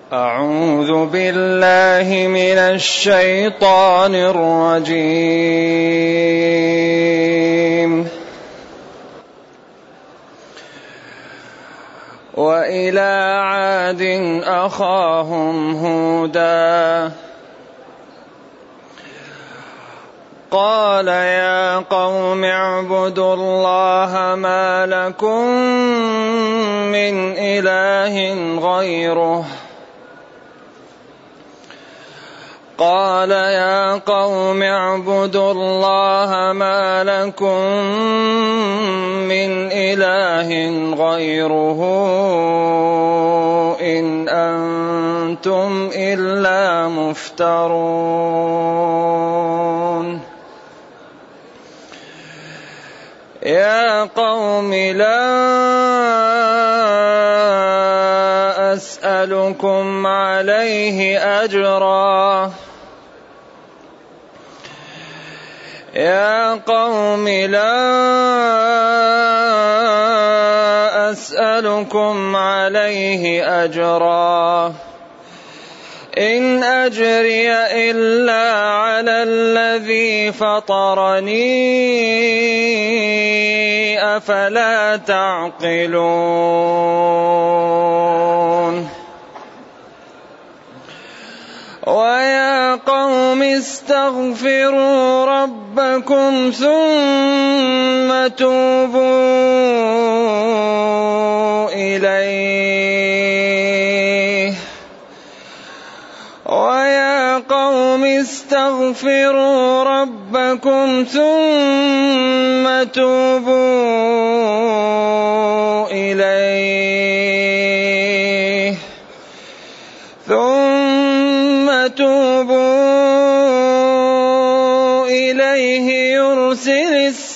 أعوذ بالله من الشيطان الرجيم. وإلى عاد أخاهم هودا قال يا قوم اعبدوا الله ما لكم من إله غيره قال يا قوم اعبدوا الله ما لكم من إله غيره إن أنتم إلا مفترون. يا قوم لا أسألكم عليه أجرا يا قوم لا أسألكم عليه أجرا إن أجري إلا على الذي فطرني أفلا تعقلون. ويا قوم استغفروا ربكم ثم توبوا إليه ويا قوم استغفروا ربكم ثم توبوا إليه يرسل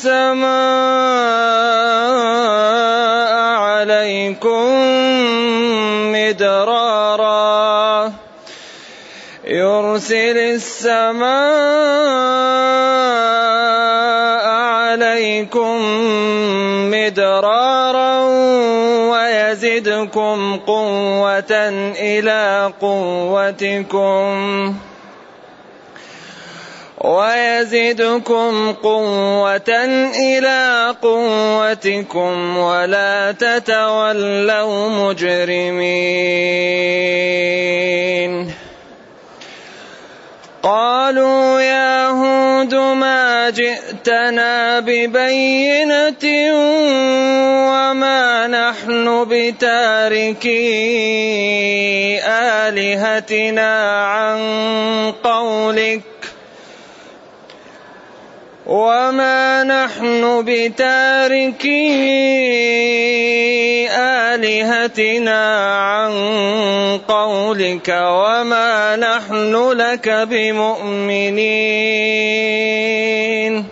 السماء عليكم مدرارا ويزدكم قوة إلى قوتكم ولا تتولوا مجرمين. قالوا يا هود ما جئتنا ببينة وما نحن بتاركي آلهتنا عن قولك وما نحن لك بمؤمنين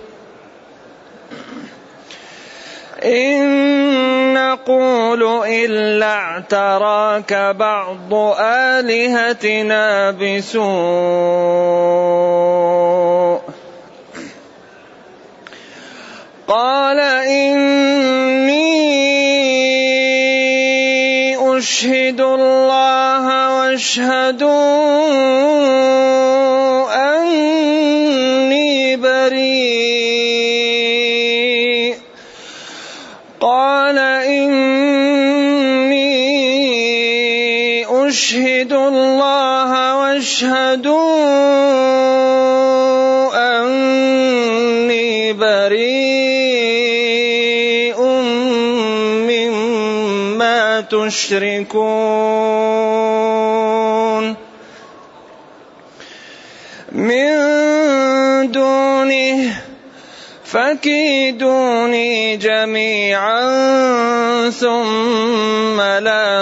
إن نقول إلا اعتراك بعض آلهتنا بسوء قال إني أشهد الله واشهدوا أني بريء قال إني أشهد الله واشهدوا أني بريء مما تشركون من دونه فكيدوني جميعا ثم لا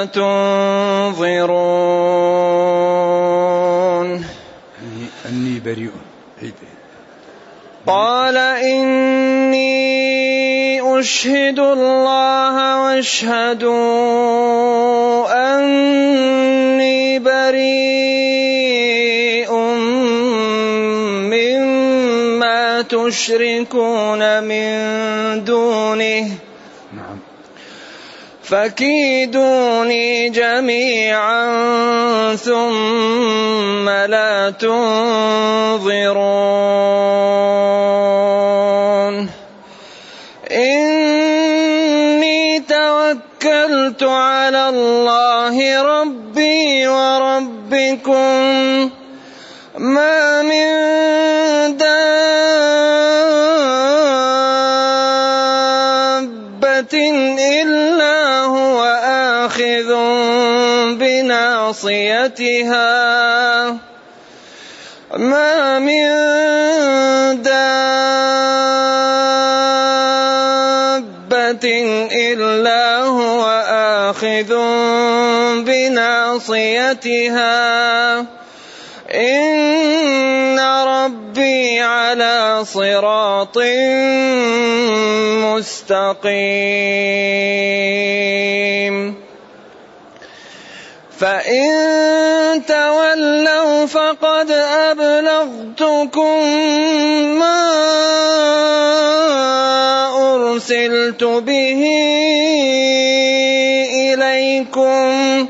تنظرون. أني بريء قال إني أشهد الله واشهدوا أني بريء مما تشركون من دونه فكيدوني جميعا ثم لا تنظرون إني توكلت على الله ربي وربكم ما من دابة إلا هو آخذ بناصيتها ما من دابة إلا هو آخذ بناصيتها إن ربي على صراط مستقيم فإن تولوا فقد أبلغتكم ما أرسلت به إليكم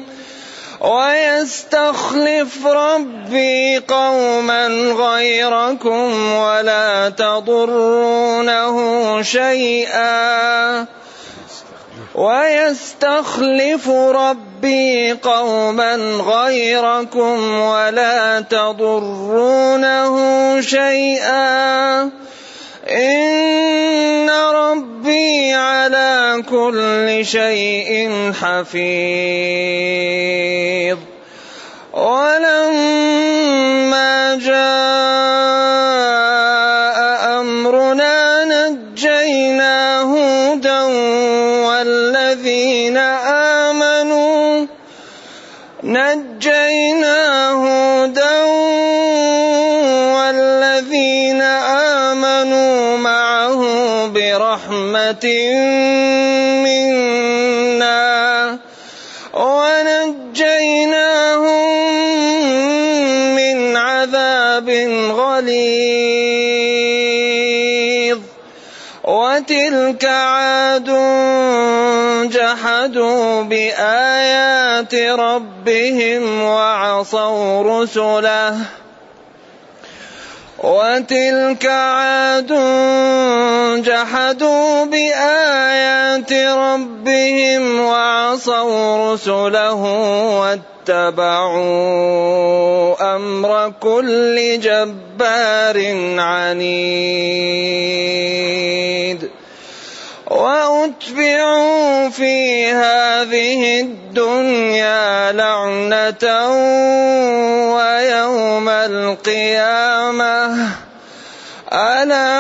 ويستخلف ربي قوما غيركم ولا تضرونه شيئا ويستخلف ربي قوما غيركم ولا تضرونه شيئا إن ربي على كل شيء حفيظ ولما جاء أمرنا نجينا هودا والذين آمنوا معه برحمة منا ونجيناهم من عذاب غليظ وتلك عاد جحدوا بآيات ربهم وعصوا رسله وتلك عاد جحدوا بآيات ربهم وعصوا رسله واتبعوا أمر كل جبار عنيد وأتبعوا في هذه الدنيا لعنة ويوم القيامة ألا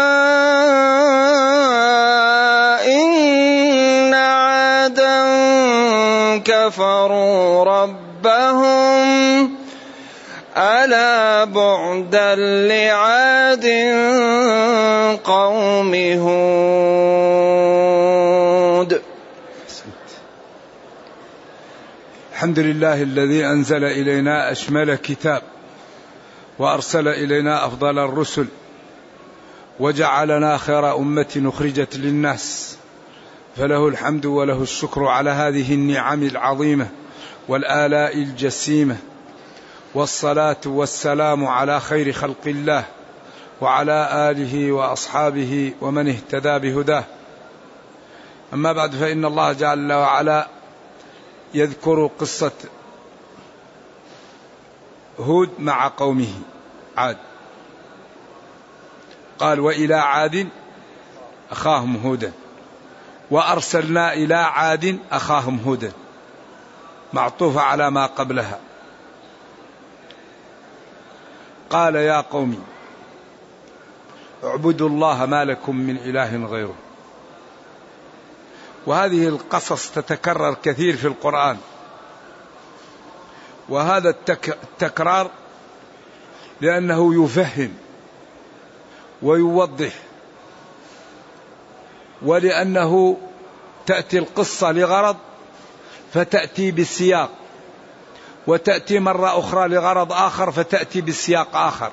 إن عادا كفروا ربهم ألا بعدا لعاد قوم هود. الحمد لله الذي أنزل إلينا أشمل كتاب وأرسل إلينا أفضل الرسل وجعلنا خير أمة أخرجت للناس، فله الحمد وله الشكر على هذه النعم العظيمة والآلاء الجسيمة، والصلاة والسلام على خير خلق الله وعلى آله وأصحابه ومن اهتدى بهداه. أما بعد، فإن الله جل وعلا يذكر قصة هود مع قومه عاد. قال: وإلى عاد أخاهم هودا وأرسلنا إلى عاد أخاهم هودا، معطوفة على ما قبلها. قال: يا قوم اعبدوا الله ما لكم من إله غيره. وهذه القصص تتكرر كثير في القرآن، وهذا التكرار لأنه يفهم ويوضح، ولأنه تأتي القصة لغرض فتأتي بالسياق، وتأتي مرة أخرى لغرض آخر فتأتي بالسياق آخر،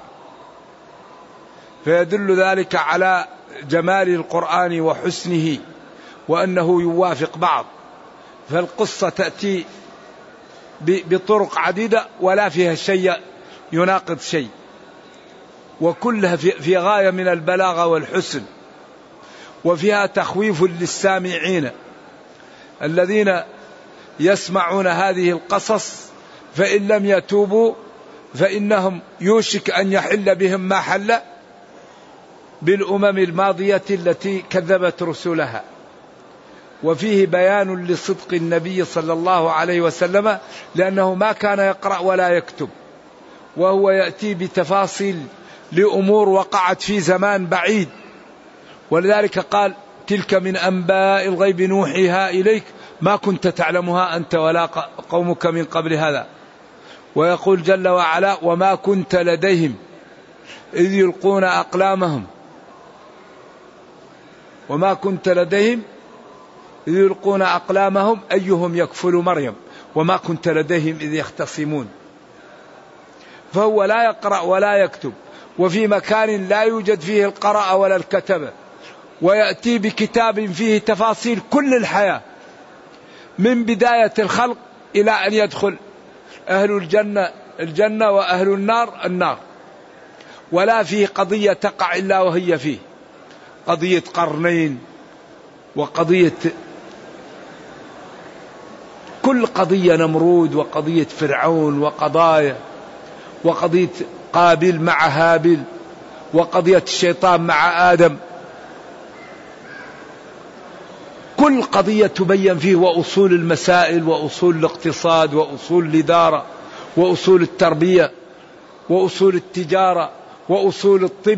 فيدل ذلك على جمال القرآن وحسنه، وأنه يوافق بعض فالقصة تأتي بطرق عديدة ولا فيها شيء يناقض شيء، وكلها في غاية من البلاغة والحسن، وفيها تخويف للسامعين الذين يسمعون هذه القصص، فإن لم يتوبوا فإنهم يوشك أن يحل بهم ما حل بالأمم الماضية التي كذبت رسلها. وفيه بيان لصدق النبي صلى الله عليه وسلم، لأنه ما كان يقرأ ولا يكتب، وهو يأتي بتفاصيل لأمور وقعت في زمان بعيد، ولذلك قال تلك من أنباء الغيب نوحيها إليك ما كنت تعلمها أنت ولا قومك من قبل هذا. ويقول جل وعلا وما كنت لديهم إذ يلقون أقلامهم، وما كنت لديهم إذ يلقون أقلامهم أيهم يكفل مريم وما كنت لديهم إذ يختصمون. فهو لا يقرأ ولا يكتب، وفي مكان لا يوجد فيه القراءة ولا الكتبة، ويأتي بكتاب فيه تفاصيل كل الحياة من بداية الخلق إلى أن يدخل أهل الجنة وأهل النار، ولا فيه قضية تقع إلا وهي فيه، قضية قرنين وقضية كل قضية نمرود وقضية فرعون وقضايا، وقضية قابل مع هابل، وقضية الشيطان مع آدم، كل قضية تبين فيه، وأصول المسائل وأصول الاقتصاد وأصول الإدارة وأصول التربية وأصول التجارة وأصول الطب.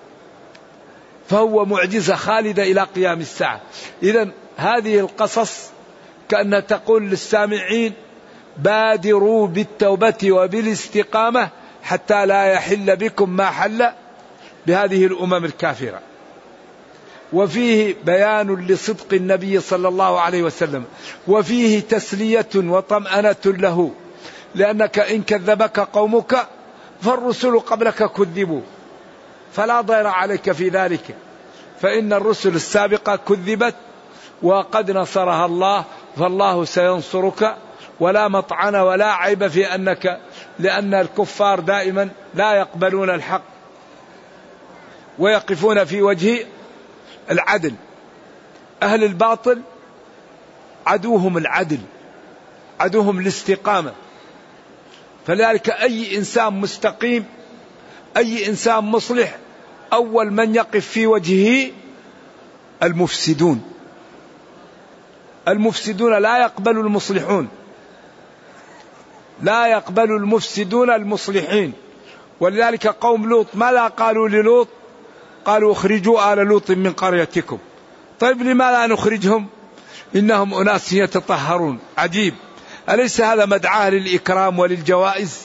فهو معجزة خالدة إلى قيام الساعة. إذن هذه القصص كأنها تقول للسامعين بادروا بالتوبة وبالاستقامة حتى لا يحل بكم ما حل بهذه الأمم الكافرة. وفيه بيان لصدق النبي صلى الله عليه وسلم، وفيه تسلية وطمأنة له، لأنك إن كذبك قومك فالرسل قبلك كذبوا، فلا ضير عليك في ذلك، فإن الرسل السابقة كذبت وقد نصرها الله، فالله سينصرك، ولا مطعن ولا عيب في أنك، لأن الكفار دائما لا يقبلون الحق ويقفون في وجه العدل. أهل الباطل عدوهم العدل، عدوهم الاستقامة. فلذلك أي إنسان مستقيم، أي إنسان مصلح، أول من يقف في وجهه المفسدون. المفسدون لا يقبل المصلحون، لا يقبل المفسدون المصلحين. ولذلك قوم لوط ماذا قالوا للوط؟ قالوا اخرجوا آل لوط من قريتكم. طيب لماذا نخرجهم؟ إنهم أناس يتطهرون. عجيب، أليس هذا مدعاة للإكرام وللجوائز؟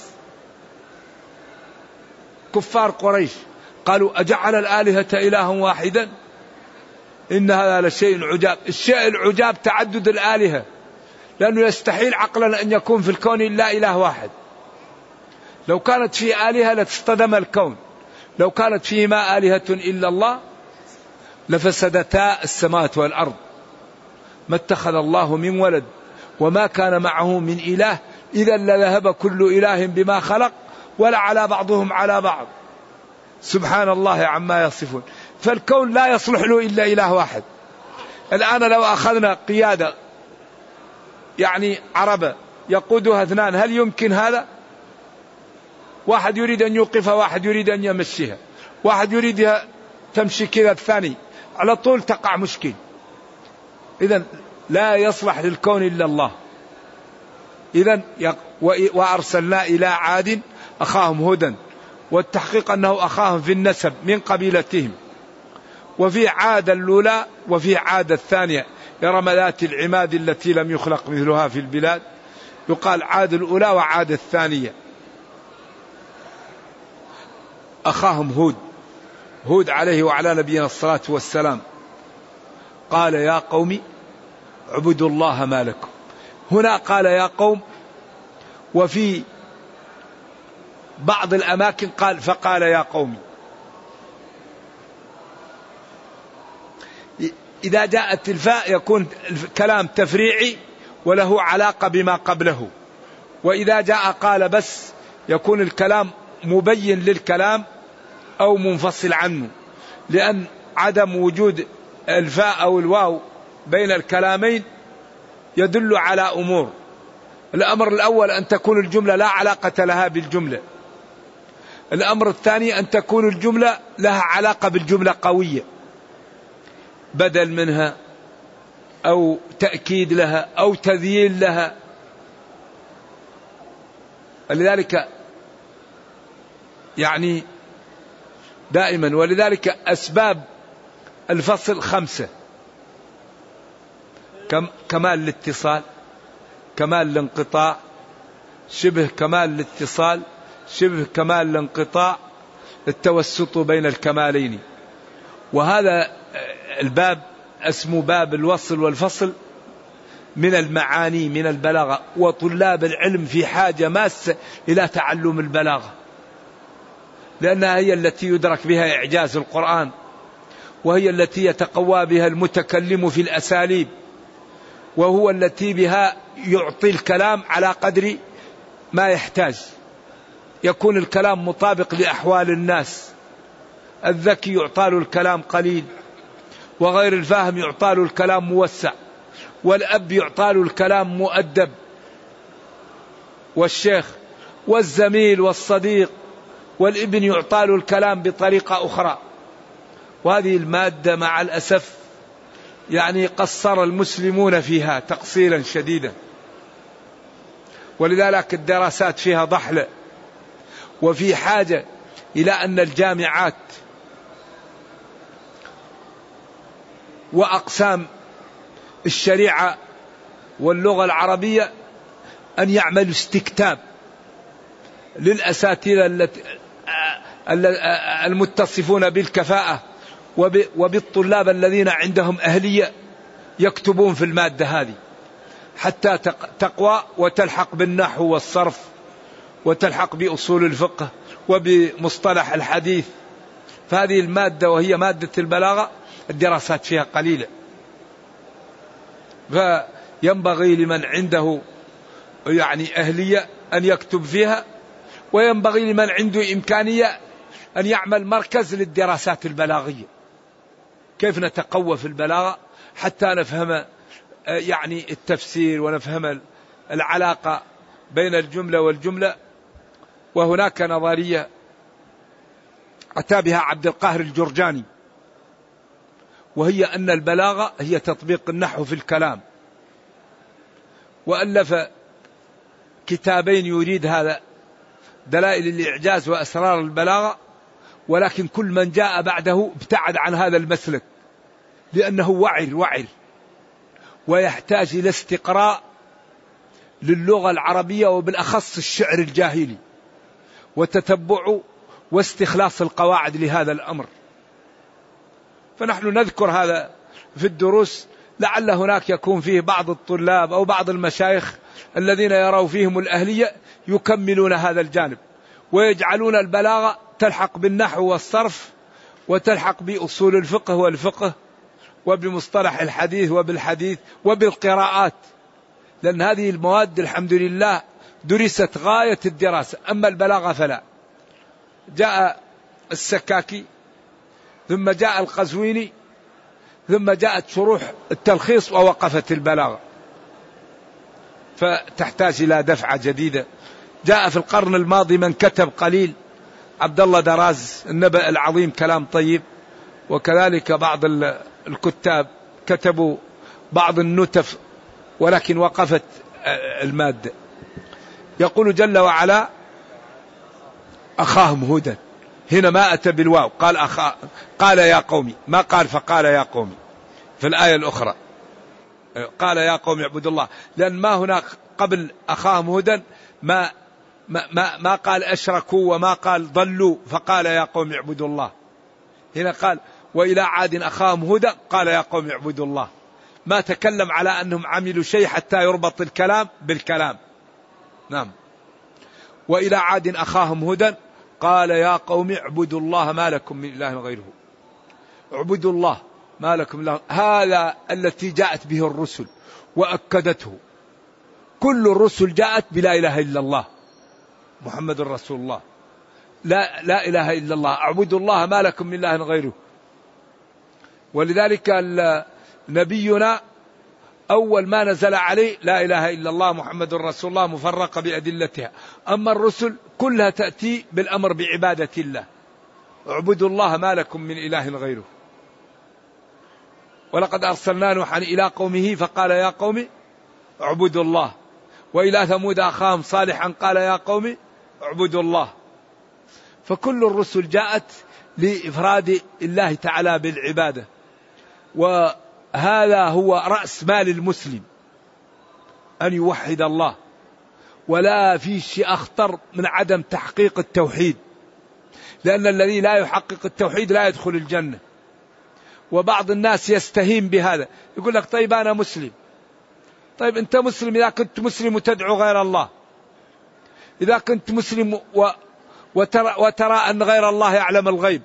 كفار قريش قالوا أجعل الآلهة إلها واحدا إن هذا لشيء عجاب. الشيء العجاب تعدد الآلهة، لأنه يستحيل عقلا أن يكون في الكون إلا إله واحد. لو كانت في آلهة لاصطدم الكون، لو كانت فيهما آلهة إلا الله لفسدتا السماوات والأرض. ما اتخذ الله من ولد وما كان معه من إله، إذا لذهب كل إله بما خلق ولعلى بعضهم على بعض، سبحان الله عما يصفون. فالكون لا يصلح له إلا إله واحد. الآن لو أخذنا قيادة يعني عربة يقودها اثنان، هل يمكن هذا؟ واحد يريد أن يوقفها، واحد يريد أن يمشيها، واحد يريدها تمشي كذا، الثاني على طول تقع مشكل. إذن لا يصلح للكون إلا الله. إذن وأرسلنا إلى عاد أخاهم هودا، والتحقيق أنه أخاهم في النسب من قبيلتهم. وفي عاد الأولى وفي عاد الثانية، إرم ذات العماد التي لم يخلق مثلها في البلاد. يقال عاد الأولى وعاد الثانية. أخاهم هود عليه وعلى نبينا الصلاة والسلام قال يا قوم اعبدوا الله ما لكم. هنا قال يا قوم، وفي بعض الأماكن قال فقال يا قوم. إذا جاءت الفاء يكون الكلام تفريعي، وله علاقة بما قبله. وإذا جاء قال بس يكون الكلام مبين للكلام أو منفصل عنه، لأن عدم وجود الفاء أو الواو بين الكلامين يدل على أمور. الأمر الأول أن تكون الجملة لا علاقة لها بالجملة. الأمر الثاني أن تكون الجملة لها علاقة بالجملة قوية، بدل منها أو تأكيد لها أو تذييل لها. ولذلك يعني دائما، ولذلك أسباب الفصل 5: كمال الاتصال، كمال الانقطاع، شبه كمال الاتصال، شبه كمال الانقطاع، التوسط بين الكمالين. وهذا الباب اسمه باب الوصل والفصل من المعاني من البلاغة، وطلاب العلم في حاجة ماسة إلى تعلم البلاغة، لأنها هي التي يدرك بها إعجاز القرآن، وهي التي يتقوى بها المتكلم في الأساليب، وهو التي بها يعطي الكلام على قدر ما يحتاج، يكون الكلام مطابق لأحوال الناس. الذكي يعطى له الكلام قليل، وغير الفاهم يعطى له الكلام موسع، والأب يعطى له الكلام مؤدب، والشيخ والزميل والصديق والابن يعطى له الكلام بطريقة أخرى. وهذه المادة مع الأسف يعني قصر المسلمون فيها تقصيرا شديدا، ولذلك الدراسات فيها ضحلة. وفي حاجة إلى أن الجامعات وأقسام الشريعة واللغة العربية أن يعملوا استكتاب للأساتذة المتصفون بالكفاءة وبالطلاب الذين عندهم أهلية يكتبون في المادة هذه، حتى تقوى وتلحق بالنحو والصرف، وتلحق بأصول الفقه وبمصطلح الحديث. فهذه المادة وهي مادة البلاغة الدراسات فيها قليلة، فينبغي لمن عنده يعني أهلية أن يكتب فيها، وينبغي لمن عنده إمكانية أن يعمل مركز للدراسات البلاغية، كيف نتقوى في البلاغة حتى نفهم يعني التفسير ونفهم العلاقة بين الجملة والجملة. وهناك نظرية أتى بها عبد القاهر الجرجاني، وهي أن البلاغة هي تطبيق النحو في الكلام، وألف كتابين يريد هذا: دلائل الإعجاز وأسرار البلاغة. ولكن كل من جاء بعده ابتعد عن هذا المسلك، لأنه وعر ويحتاج إلى استقراء للغة العربية، وبالأخص الشعر الجاهلي، وتتبع واستخلاص القواعد لهذا الأمر. فنحن نذكر هذا في الدروس، لعل هناك يكون فيه بعض الطلاب أو بعض المشايخ الذين يروا فيهم الأهلية يكملون هذا الجانب، ويجعلون البلاغة تلحق بالنحو والصرف، وتلحق بأصول الفقه والفقه، وبمصطلح الحديث وبالحديث وبالقراءات، لأن هذه المواد الحمد لله درست غاية الدراسة. أما البلاغة فلا. جاء السكاكي، ثم جاء القزويني، ثم جاءت شروح التلخيص، ووقفت البلاغة، فتحتاج إلى دفعة جديدة. جاء في القرن الماضي من كتب قليل، عبد الله دراز النبأ العظيم كلام طيب، وكذلك بعض الكتاب كتبوا بعض النتف، ولكن وقفت المادة. يقول جل وعلا: أخاهم هدى. هنا ما أتى بالواو، قال يا قومي، ما قال فقال يا قومي. في الآية الأخرى قال يا قوم اعبدوا الله، لأن ما هناك قبل أخاهم هدى ما قال أشركوا وما قال ضلوا فقال يا قوم اعبدوا الله. هنا قال وإلى عاد أخاهم هدى قال يا قوم اعبدوا الله. ما تكلم على أنهم عملوا شيء حتى يربط الكلام بالكلام. نعم. وإلى عاد أخاهم هدى قال يا قوم اعبدوا الله ما لكم من إله غيره. اعبدوا الله ما لكم من إله. هذا التي جاءت به الرسل وأكدته كل الرسل جاءت بلا إله إلا الله محمد رسول الله، لا إله إلا الله، اعبدوا الله ما لكم من إله غيره. ولذلك نبينا أول ما نزل عليه لا إله إلا الله محمد رسول الله مفرقة بأدلتها. أما الرسل كلها تأتي بالأمر بعبادة الله، اعبدوا الله ما لكم من إله غيره. ولقد أرسلنا نوحا إلى قومه فقال يا قوم اعبدوا الله، وإلى ثمود أخاهم صالحا قال يا قوم اعبدوا الله. فكل الرسل جاءت لإفراد الله تعالى بالعبادة، وهذا هو رأس مال المسلم أن يوحد الله، ولا في شيء أخطر من عدم تحقيق التوحيد، لأن الذي لا يحقق التوحيد لا يدخل الجنة. وبعض الناس يستهين بهذا، يقول لك طيب أنا مسلم. طيب أنت مسلم إذا كنت مسلم وتدعو غير الله، إذا كنت مسلم وترى أن غير الله يعلم الغيب،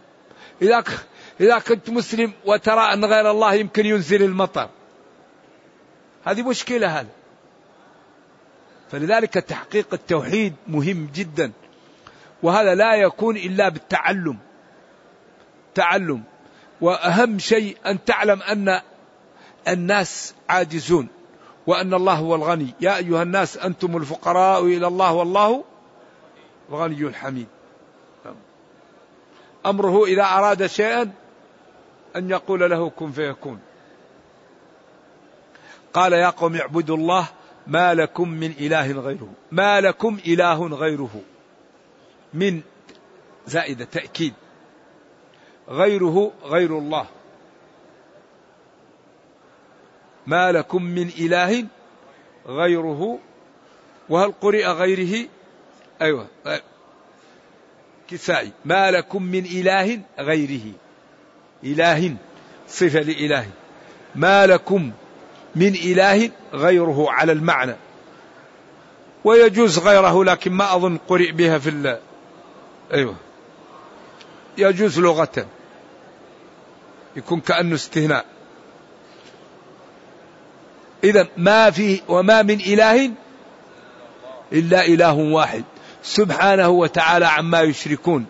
إذا كنت مسلم وترى أن غير الله يمكن ينزل المطر، هذه مشكلة هذا. فلذلك تحقيق التوحيد مهم جدا، وهذا لا يكون إلا بالتعلم. وأهم شيء أن تعلم أن الناس عاجزون وأن الله هو الغني. يا أيها الناس أنتم الفقراء إلى الله والله الغني الحميد. أمره إذا أراد شيئا أن يقول له كن فيكون. قال يا قوم اعبدوا الله ما لكم من إله غيره. ما لكم إله غيره، من زائدة تأكيد، غيره غير الله. ما لكم من إله غيره. وهل قرئ غيره؟ أيوة كسائي. ما لكم من إله غيره، إله صفة لإله. ما لكم من إله غيره على المعنى، ويجوز غيره لكن ما أظن قرئ بها في أيوة يجوز لغة، يكون كأنه استهناء. إذا ما فيه وما من إله إلا إله واحد سبحانه وتعالى عما يشركون.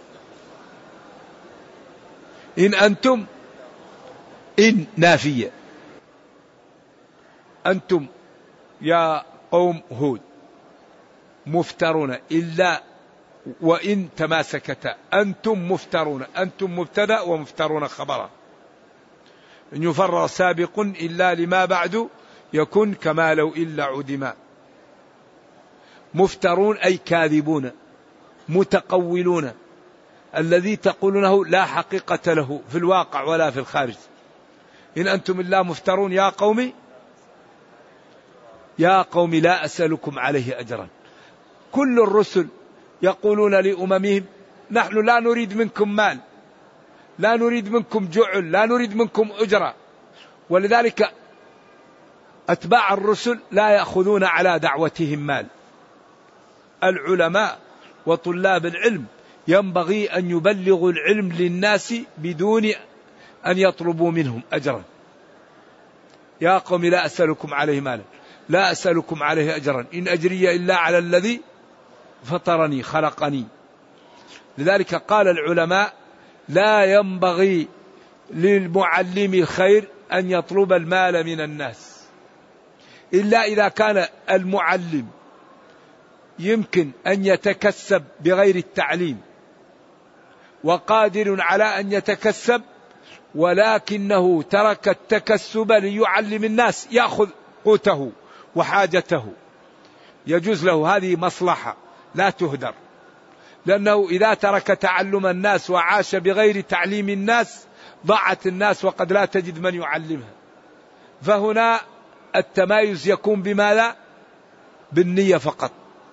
إن أنتم، إن نافية، أنتم يا قوم هود مفترون، إلا وإن تماسكتا. أنتم مفترون، أنتم مبتدأ ومفترون خبرا. إن يفرغ سابق إلا لما بعد يكون كما لو إلا عدما. مفترون أي كاذبون متقولون، الذي تقولونه لا حقيقة له في الواقع ولا في الخارج. إن أنتم إلا مفترون يا قوم لا أسألكم عليه أجرا. كل الرسل يقولون لأممهم نحن لا نريد منكم مال، لا نريد منكم جعل، لا نريد منكم أجرة. ولذلك أتباع الرسل لا يأخذون على دعوتهم مال. العلماء وطلاب العلم ينبغي أن يبلغوا العلم للناس بدون أن يطلبوا منهم أجرا. يا قوم لا أسألكم عليه مالا، لا أسألكم عليه أجرا، إن أجري إلا على الذي فطرني خلقني. لذلك قال العلماء لا ينبغي للمعلم الخير أن يطلب المال من الناس، إلا إذا كان المعلم يمكن أن يتكسب بغير التعليم وقادر على أن يتكسب، ولكنه ترك التكسب ليعلم الناس يأخذ قوته وحاجته، يجوز له، هذه مصلحة لا تهدر. لأنه إذا ترك تعلم الناس وعاش بغير تعليم الناس ضاعت الناس وقد لا تجد من يعلمها. فهنا التمايز يكون بماذا؟ بالنية فقط.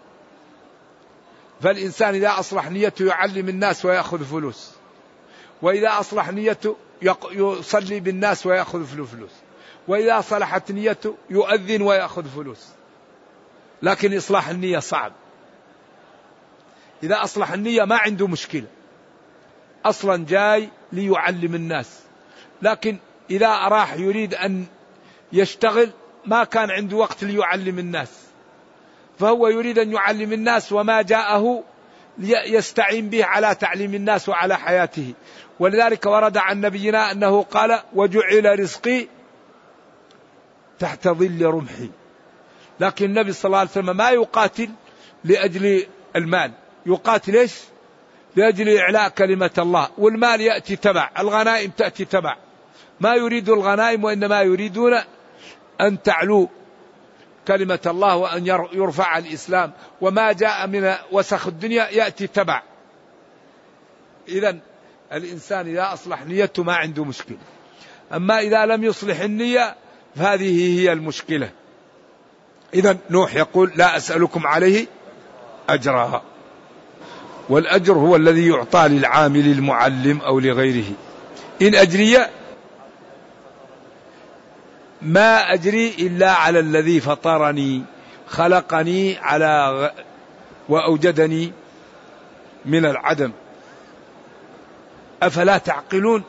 فالإنسان إذا أصلح نيته يعلم الناس ويأخذ فلوس، وإذا أصلح نيته يصلي بالناس ويأخذ فلوس، وإذا صلحت نيته يؤذن ويأخذ فلوس. لكن إصلاح النية صعب. إذا أصلح النية ما عنده مشكلة، أصلا جاي ليعلم الناس. لكن إذا راح يريد أن يشتغل ما كان عنده وقت ليعلم الناس، فهو يريد أن يعلم الناس وما جاءه يستعين به على تعليم الناس وعلى حياته. ولذلك ورد عن نبينا أنه قال: وجعل رزقي تحت ظل رمحي. لكن النبي صلى الله عليه وسلم ما يقاتل لأجل المال، يقاتل إيش؟ لأجل إعلاء كلمة الله، والمال يأتي تبع، الغنائم تأتي تبع، ما يريد الغنائم وإنما يريدون أن تعلو كلمة الله وأن يرفع الإسلام، وما جاء من وسخ الدنيا يأتي تبع. إذن الإنسان إذا أصلح نيته ما عنده مشكلة، أما إذا لم يصلح النية فهذه هي المشكلة. إذن نوح يقول: لا أسألكم عليه أجرا، والأجر هو الذي يعطى للعامل المعلم أو لغيره. إن أجري ما أجري إلا على الذي فطرني خلقني وأوجدني من العدم. أفلا تعقلون؟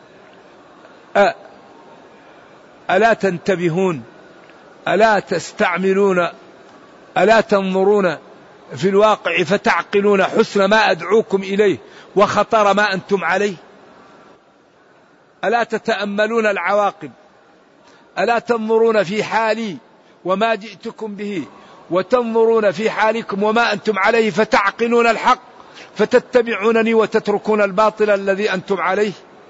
ألا تنتبهون؟ ألا تستعملون؟ ألا تنظرون في الواقع فتعقلون حسن ما أدعوكم إليه وخطر ما أنتم عليه؟ ألا تتأملون العواقب؟ ألا تنظرون في حالي وما جئتكم به، وتنظرون في حالكم وما أنتم عليه، فتعقلون الحق فتتبعونني وتتركون الباطل الذي أنتم عليه؟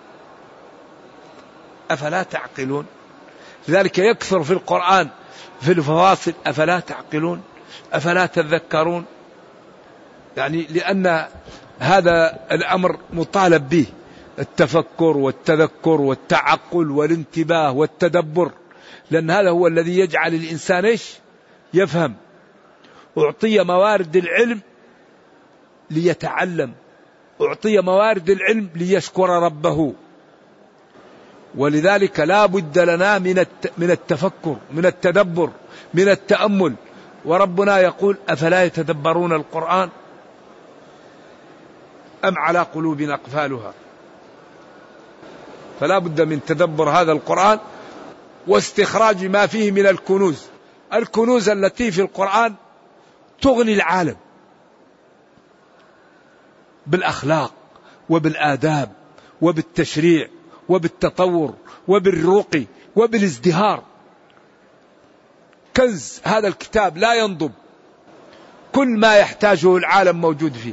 أفلا تعقلون؟ لذلك يكثر في القرآن في الفواصل: أفلا تعقلون؟ أفلا تذكرون؟ يعني لأن هذا الأمر مطالب به، التفكر والتذكر والتعقل والانتباه والتدبر، لأن هذا هو الذي يجعل الإنسان إيش؟ يفهم. أعطي موارد العلم ليتعلم، أعطي موارد العلم ليشكر ربه. ولذلك لا بد لنا من التفكر، من التدبر، من التأمل. وربنا يقول: أفلا يتدبرون القرآن أم على قلوب أقفالها؟ فلا بد من تدبر هذا القرآن واستخراج ما فيه من الكنوز. الكنوز التي في القرآن تغني العالم بالأخلاق وبالآداب وبالتشريع وبالتطور وبالرقي وبالازدهار. كنز هذا الكتاب لا ينضب، كل ما يحتاجه العالم موجود فيه،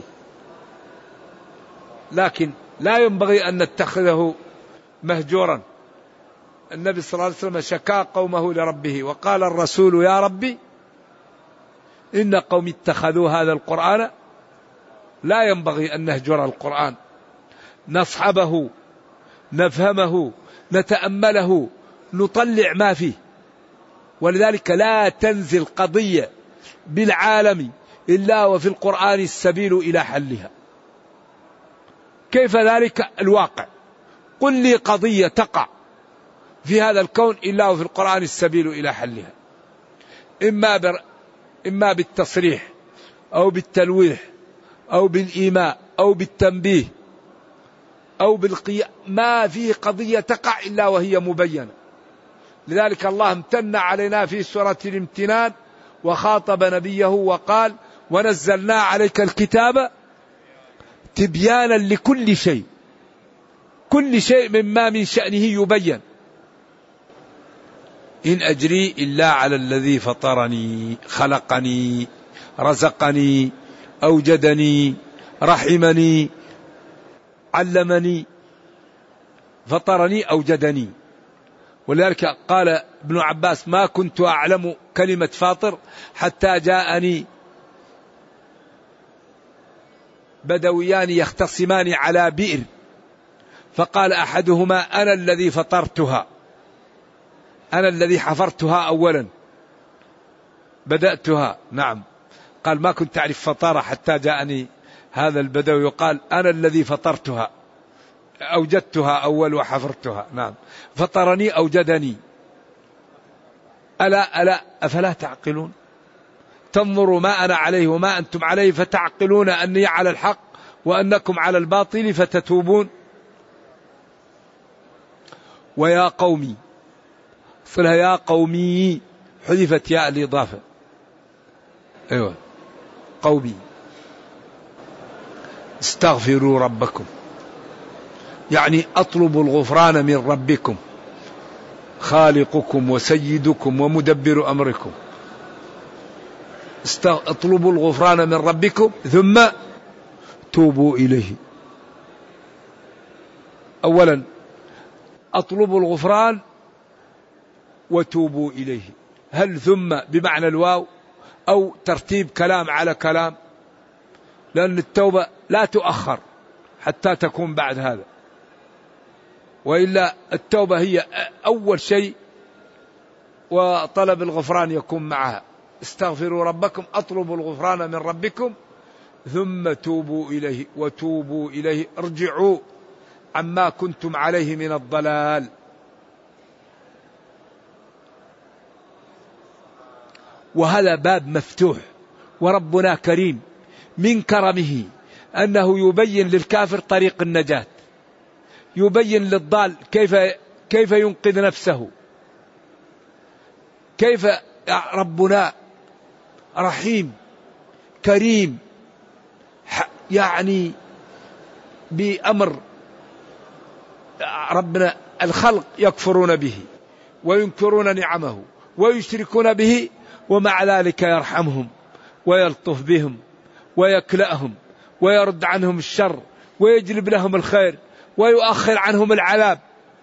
لكن لا ينبغي أن نتخذه مهجورا. النبي صلى الله عليه وسلم شكا قومه لربه وقال الرسول: يا ربي إن قوم اتخذوا هذا القرآن، لا ينبغي أن نهجر القرآن، نصحبه، نفهمه، نتأمله، نطلع ما فيه. ولذلك لا تنزل قضية بالعالم إلا وفي القرآن السبيل إلى حلها. كيف ذلك الواقع؟ قل لي قضية تقع في هذا الكون إلا وفي القرآن السبيل إلى حلها، إما بالتصريح أو بالتلويح أو بالإيماء أو بالتنبيه أو بالقيام. ما في قضية تقع إلا وهي مبينة. لذلك الله امتن علينا في سورة الامتنان وخاطب نبيه وقال: ونزلنا عليك الكتاب تبيانا لكل شيء، كل شيء مما من شأنه يبين. إن أجري إلا على الذي فطرني خلقني رزقني أوجدني رحمني علمني. فطرني أوجدني. ولذلك قال ابن عباس: ما كنت أعلم كلمة فاطر حتى جاءني بدويان يختصمان على بئر، فقال أحدهما: أنا الذي فطرتها، أنا الذي حفرتها أولا، بدأتها. نعم. قال: ما كنت أعرف فطارة حتى جاءني هذا البدوي قال: أنا الذي فطرتها، أوجدتها أول وحفرتها. نعم. فطرني أوجدني. ألا أفلا تعقلون؟ تنظروا ما أنا عليه وما أنتم عليه فتعقلون أني على الحق وأنكم على الباطل فتتوبون. ويا قومي، صلها يا قومي حذفت ياء الإضافة. أيوة قومي استغفروا ربكم، يعني اطلبوا الغفران من ربكم خالقكم وسيدكم ومدبر أمركم. اطلبوا الغفران من ربكم ثم توبوا إليه. أولا اطلبوا الغفران وتوبوا إليه. هل ثم بمعنى الواو أو ترتيب كلام على كلام؟ لأن التوبة لا تؤخر حتى تكون بعد هذا، وإلا التوبة هي أول شيء وطلب الغفران يكون معها. استغفروا ربكم اطلبوا الغفران من ربكم ثم توبوا إليه. وتوبوا إليه ارجعوا عما كنتم عليه من الضلال. وهذا باب مفتوح، وربنا كريم من كرمه أنه يبين للكافر طريق النجاة، يبين للضال كيف ينقذ نفسه. كيف ربنا رحيم كريم، يعني بأمر ربنا الخلق يكفرون به وينكرون نعمه ويشركون به، ومع ذلك يرحمهم ويلطف بهم ويكلأهم ويرد عنهم الشر ويجلب لهم الخير ويؤخر عنهم العذاب.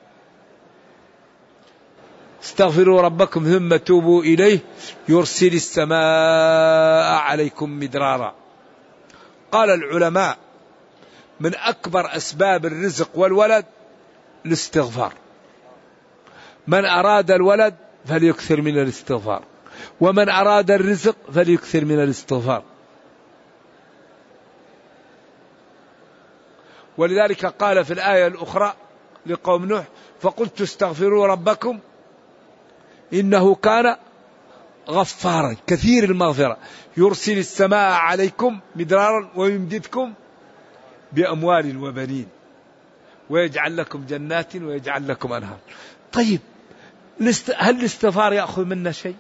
استغفروا ربكم ثم توبوا إليه يرسل السماء عليكم مدرارا. قال العلماء من أكبر أسباب الرزق والولد الاستغفار. من أراد الولد فليكثر من الاستغفار، ومن أراد الرزق فليكثر من الاستغفار. ولذلك قال في الآية الأخرى لقوم نوح فقلت استغفروا ربكم إنه كان غفارا كثير المغفرة يرسل السماء عليكم مدرارا ويمددكم بأموال وبنين ويجعل لكم جنات ويجعل لكم أنهار. طيب هل الاستغفار يأخذ منا شيء؟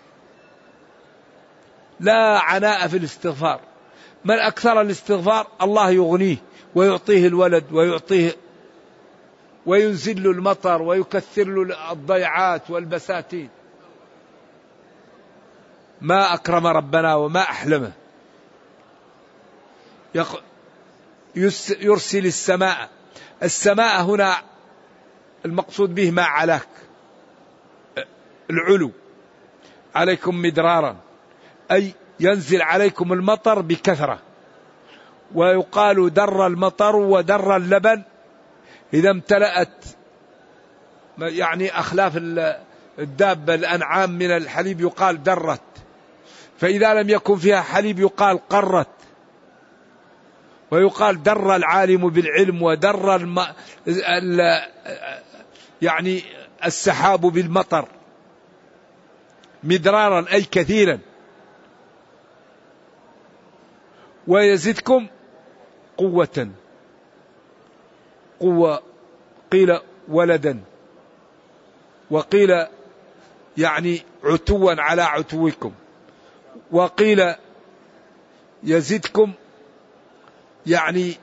لا عناء في الاستغفار. من أكثر الاستغفار الله يغنيه ويعطيه الولد ويعطيه وينزل له المطر ويكثر له الضيعات والبساتين. ما أكرم ربنا وما أحلمه. يرسل السماء. السماء هنا المقصود به ما علاك، العلو، عليكم مدرارا أي ينزل عليكم المطر بكثرة. ويقال در المطر ودر اللبن إذا امتلأت، يعني أخلاف الدابة الأنعام من الحليب يقال درت، فإذا لم يكن فيها حليب يقال قرت. ويقال در العالم بالعلم ودر يعني السحاب بالمطر مدرارا أي كثيرا. ويزدكم قوة، قوة قيل ولدا، وقيل يعني عتوا على عتوكم، وقيل يزدكم يعني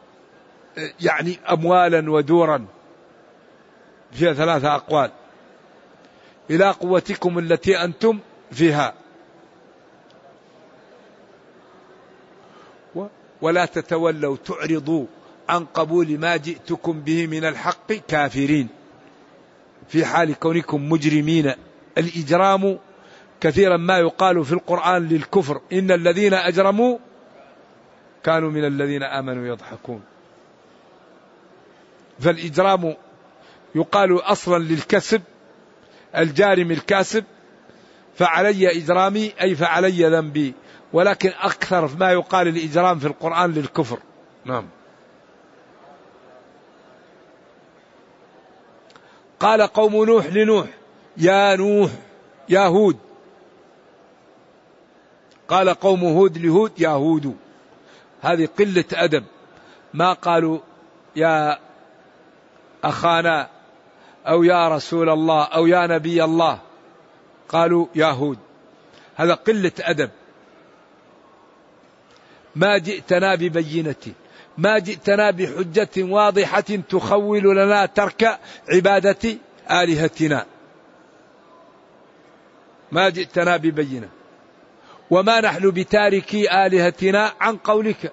أموالا ودورا، فيها 3 أقوال، إلى قوتكم التي أنتم فيها. ولا تتولوا تعرضوا عن قبول ما جئتكم به من الحق كافرين، في حال كونكم مجرمين. الإجرام كثيرا ما يقال في القرآن للكفر، إن الذين أجرموا كانوا من الذين آمنوا يضحكون. فالإجرام يقال أصلا للكسب، الجارم الكاسب، فعلي إجرامي أي فعلي ذنبي، ولكن أكثر ما يقال الإجرام في القرآن للكفر. نعم. قال قوم نوح لنوح يا نوح يا هود. قال قوم هود لهود يا هود. هذه قلة أدب، ما قالوا يا أخانا أو يا رسول الله أو يا نبي الله، قالوا يا هود هذا قلة أدب، ما جئتنا ببينة، ما جئتنا بحجة واضحة تخول لنا ترك عبادة آلهتنا، ما جئتنا ببينة، وما نحن بتاركي آلهتنا عن قولك.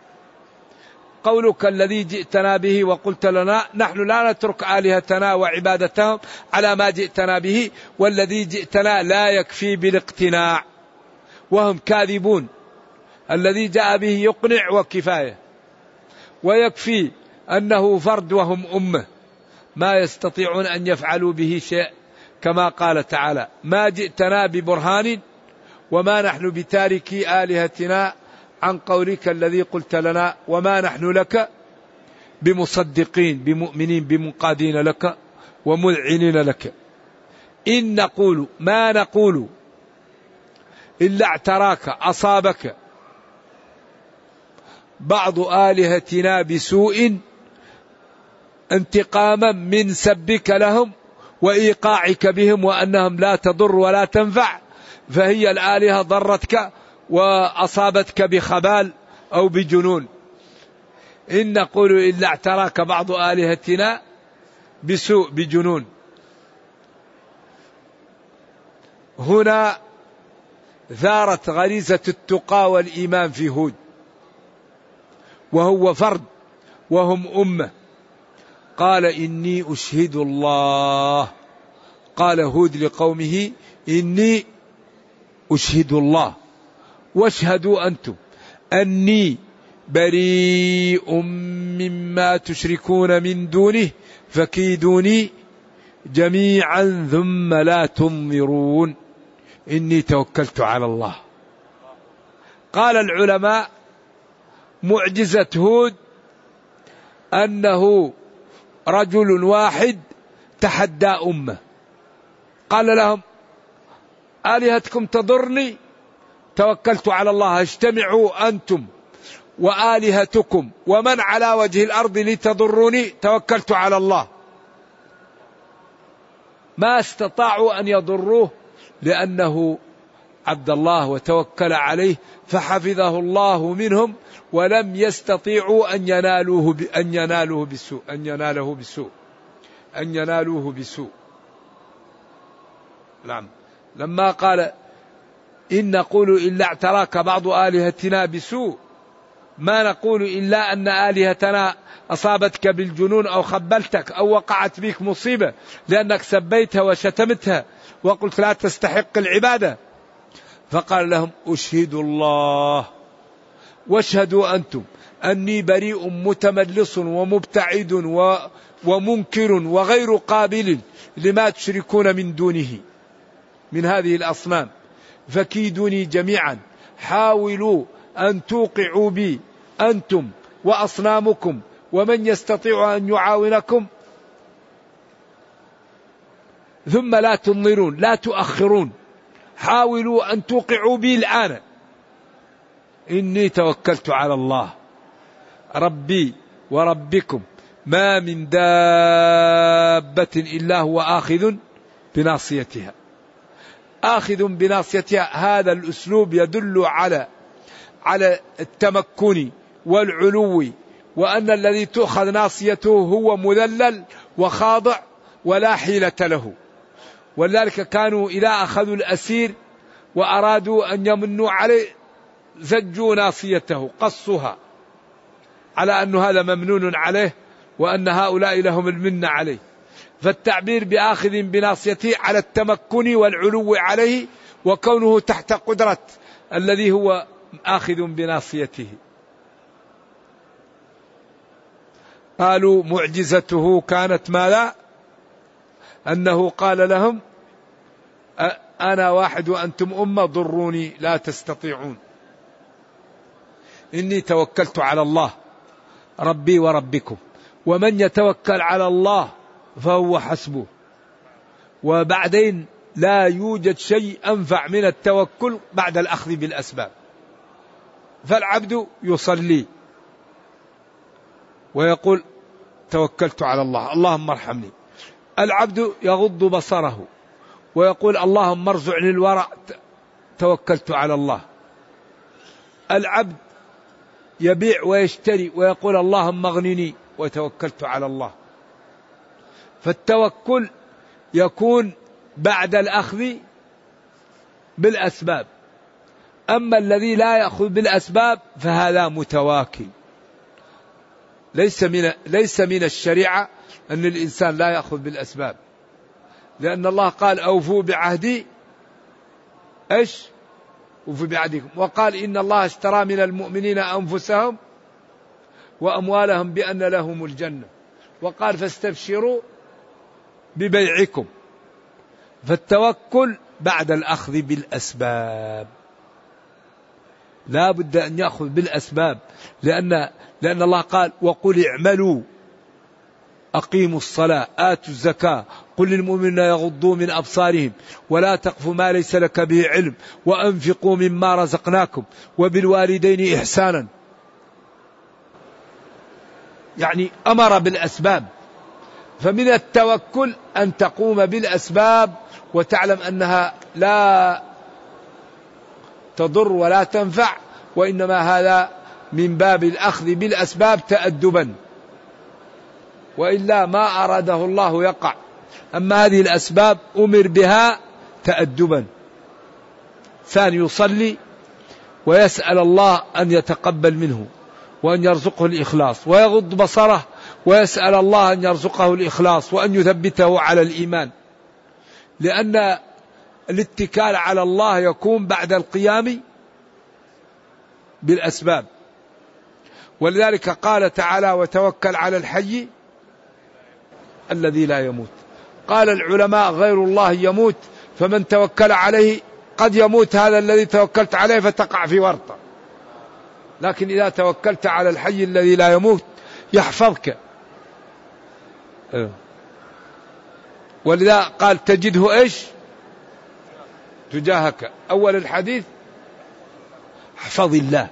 قولك الذي جئتنا به وقلت لنا نحن لا نترك آلهتنا وعبادتهم على ما جئتنا به، والذي جئتنا لا يكفي بالاقتناع، وهم كاذبون. الذي جاء به يقنع وكفاية، ويكفي أنه فرد وهم أمة، ما يستطيعون أن يفعلوا به شيء، كما قال تعالى ما جئتنا ببرهان وما نحن بتاركي آلهتنا عن قولك الذي قلت لنا، وما نحن لك بمصدقين بمؤمنين بمنقادين لك ومذعنين لك. إن نقول ما نقول إلا اعتراك أصابك بعض آلهتنا بسوء انتقاما من سبك لهم وإيقاعك بهم وأنهم لا تضر ولا تنفع، فهي الآلهة ضرتك وأصابتك بخبال أو بجنون. إن نقول إلا اعتراك بعض آلهتنا بسوء بجنون. هنا ثارت غريزة التقى والإيمان في هود، وهو فرد وهم أمة. قال إني أشهد الله، قال هود لقومه إني أشهد الله واشهدوا أنتم أني بريء مما تشركون من دونه فكيدوني جميعا ثم لا تنظرون إني توكلت على الله. قال العلماء معجزة هود أنه رجل واحد تحدى أمة، قال لهم آلهتكم تضرني توكلت على الله، اجتمعوا أنتم وآلهتكم ومن على وجه الأرض لتضروني توكلت على الله. ما استطاعوا أن يضروه لأنه عبد الله وتوكل عليه فحفظه الله منهم، ولم يستطيعوا أن ينالوه بسوء. نعم. لما قال إن نقول إلا اعتراك بعض آلهتنا بسوء، ما نقول إلا أن آلهتنا أصابتك بالجنون أو خبلتك أو وقعت بك مصيبة لأنك سبيتها وشتمتها وقلت لا تستحق العبادة. فقال لهم أشهد الله واشهدوا أنتم أني بريء متملص ومبتعد ومنكر وغير قابل لما تشركون من دونه من هذه الأصنام، فكيدوني جميعا، حاولوا أن توقعوا بي أنتم وأصنامكم ومن يستطيع أن يعاونكم ثم لا تنظرون لا تؤخرون، حاولوا أن توقعوا بي الآن. إني توكلت على الله ربي وربكم ما من دابة إلا هو آخذ بناصيتها. آخذ بناصيتها، هذا الأسلوب يدل على التمكن والعلو، وأن الذي تؤخذ ناصيته هو مذلل وخاضع ولا حيلة له. ولذلك كانوا إذا أخذوا الأسير وأرادوا أن يمنوا عليه زجوا ناصيته قصها على أن هذا ممنون عليه وأن هؤلاء لهم المنة عليه. فالتعبير بآخذ بناصيته على التمكن والعلو عليه وكونه تحت قدرة الذي هو آخذ بناصيته. قالوا معجزته كانت ماذا؟ أنه قال لهم أنا واحد وأنتم أمة ضروني لا تستطيعون، إني توكلت على الله ربي وربكم ومن يتوكل على الله فهو حسبه. وبعدين لا يوجد شيء أنفع من التوكل بعد الأخذ بالأسباب. فالعبد يصلي ويقول توكلت على الله اللهم ارحمني، العبد يغض بصره ويقول اللهم ارزعني الورع، توكلت على الله. العبد يبيع ويشتري ويقول اللهم اغنني، وتوكلت على الله. فالتوكل يكون بعد الأخذ بالأسباب. أما الذي لا يأخذ بالأسباب فهذا متواكل. ليس من الشريعة أن الإنسان لا يأخذ بالأسباب، لأن الله قال أوفوا بعهدي أوفوا بعهدكم، وقال إن الله اشترى من المؤمنين أنفسهم وأموالهم بأن لهم الجنة، وقال فاستبشروا ببيعكم. فالتوكل بعد الأخذ بالأسباب، لا بد أن يأخذ بالأسباب، لأن الله قال وقل اعملوا أقيموا الصلاة آتوا الزكاة قل للمؤمنين يغضوا من أبصارهم ولا تقف ما ليس لك به علم وأنفقوا مما رزقناكم وبالوالدين إحسانا. يعني أمر بالأسباب. فمن التوكل أن تقوم بالأسباب وتعلم أنها لا تضر ولا تنفع، وإنما هذا من باب الأخذ بالأسباب تأدبا، وإلا ما أراده الله يقع. أما هذه الأسباب أمر بها تأدبا. ثاني يصلي ويسأل الله أن يتقبل منه وأن يرزقه الإخلاص، ويغض بصره ويسأل الله أن يرزقه الإخلاص وأن يثبته على الإيمان، لأن الاتكال على الله يكون بعد القيام بالأسباب. ولذلك قال تعالى وتوكل على الحي الذي لا يموت. قال العلماء غير الله يموت، فمن توكل عليه قد يموت هذا الذي توكلت عليه فتقع في ورطة، لكن إذا توكلت على الحي الذي لا يموت يحفظك. ولذا قال تجده تجاهك. أول الحديث احفظ الله،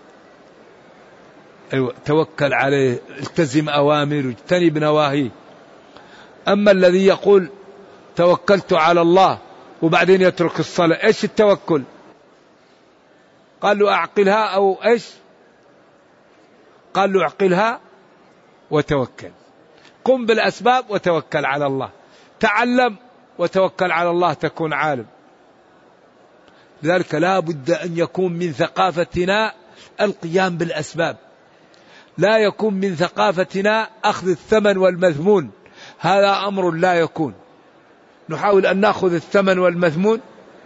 توكل عليه، التزم أوامر واجتنب نواهيه. أما الذي يقول توكلت على الله وبعدين يترك الصلاة، التوكل؟ قال له أعقلها أو قال له أعقلها وتوكل. قم بالأسباب وتوكل على الله، تعلم وتوكل على الله تكون عالم. لذلك لا بد أن يكون من ثقافتنا القيام بالأسباب، لا يكون من ثقافتنا أخذ الثمن والمذمون، هذا أمر لا يكون. نحاول أن نأخذ الثمن والمذمون،